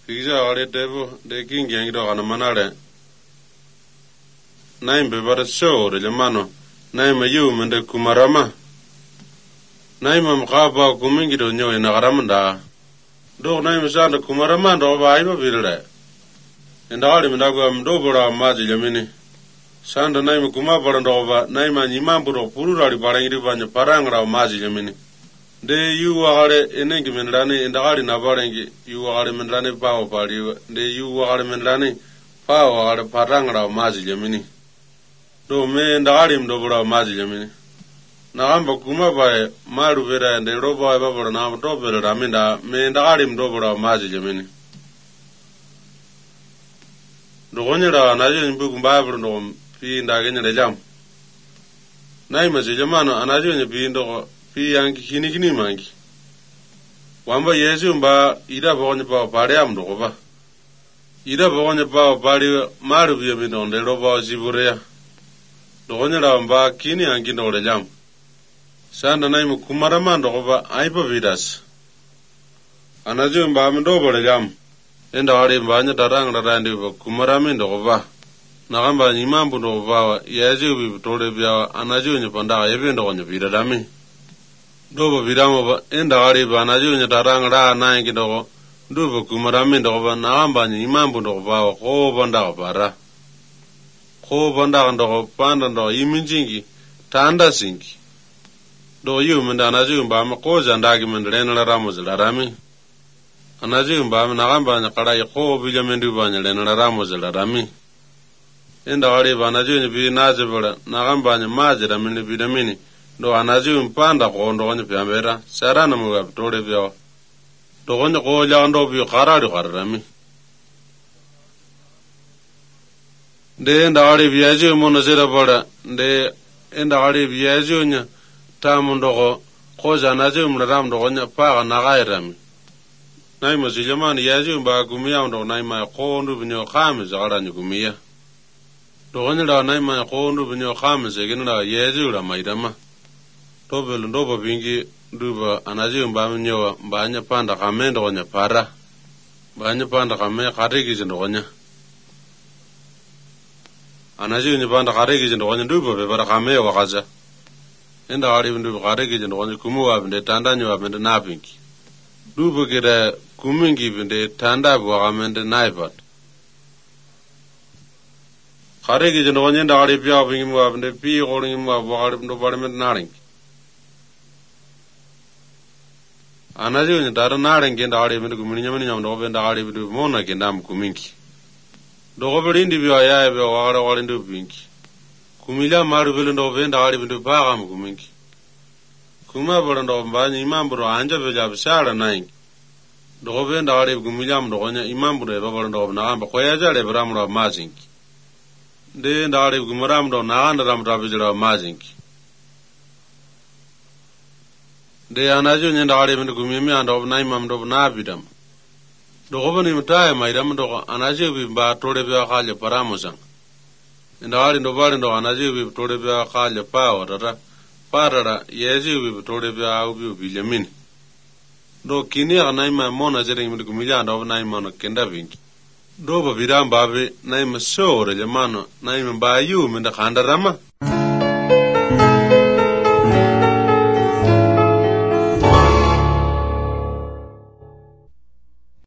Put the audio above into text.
Pisa are devo de king yang do ana manare. Naim be bara so de mano. Naim yu mende kumarama. Naim mqaba kumingi do nyo ina garamanda. Do naim sanda kumarama do ba iba bilre. Indali mendago mdo bora maji jamini. Sanda naim kumabara do ba naim nyimambu do purura ri barangi banya parangra maji jamini. De yu wagare enengi menrani indagari nabarengi yu wagare menrani pao pari de yu wagare menrani pao wagare parangra maji jamini do me indagari mdobura maji jamini na amba kuma bae maru vera de roba e babura na do bere raminda me indagari mdobura maji jamini do gonyera na je mbu kumba buru no pi ndagenya de jam nai maji jamano anaje ne pi ndo pi yangi kini mangi wamba yesu mba ida bogonye pa pare am do ba ida bogonye pa pare maru biye mi don de roba zibureya dogonye ra mba kini yangi no de jam sanda nai mu kumara man do ba ai pa vidas anaje mba mi do bore jam enda wari mba nya darang randi ba kumara min do ba na gamba ni mambu do ba yesu bi tole bia anaje nya panda yebe do nya vidadami Dobo vidamo ba enda gari ba na ju nyata rang ra na ngi do dobo kumarami do ba na amba ni imambu do ba ko banda ba ra ko banda ndo panda ndo iminjingi tanda singi do yu menda na ju ba ma ko janda gi mendre na ramo zela rami ana ju ba na amba na kara ko bi jamendu ba nyele na ramo zela rami enda gari ba na ju ni bi na jebara na amba ni majira mini bi da mini do anaji mpanda ko ndo gonye pyambera sarana mu ga tore byo do gonye ko ja ndo bi qarari qarami de ndari biaje mono zera bora de ndari biaje nya tamundo ko ja naje mram do gonye pa na gairami nay mo jamani yaje ba gumiya ndo nay ma ko ndo binyo kham zara ni gumiya do gonye da nay ma ko ndo binyo kham ze gina yaje ura maidama Tobel ndobo bingi duba anaji mba nyewa mba nya panda kamendo gonya para mba nya panda kame karegi jindo gonya anaji nya panda karegi jindo gonya duba be bara kame wa kaza enda ari bindu karegi jindo gonya kumuwa binde tanda nyewa binde napinki duba kira kumingi binde tanda wa kamende naibat karegi jindo gonya nda ari pia bingi muwa binde pi goringi muwa wa bindo bare med naring anaji ni dara narengi ndari bindu kuminya mani nyam do be ndari bindu mona ke ndam kuminki do go bindi bi aya be wara wara ndu binki kumila maru bele ndo be ndari bindu baga mu kuminki kuma boro ndo mbani imam bro anja be jab sala nai do go be ndari kumila mu do nya imam bro be boro ndo na amba ko ya jale bram ro mazinki de ndari kumaram do na anda ram ra be jara mazinki de anajo nyenda gari bindu kumimi ando na imam do na bidam do go bani mutaye maidam do anajo bi ba tore be khale paramusang inda gari ndo bari ndo anajo bi tore be khale pawara parara yeji bi tore be au bi lemin do kini ana imam mona jere bindu kumimi ando na imam kenda binki do ba bidam babe na imam sore jamano na imam ba yu minda khandarama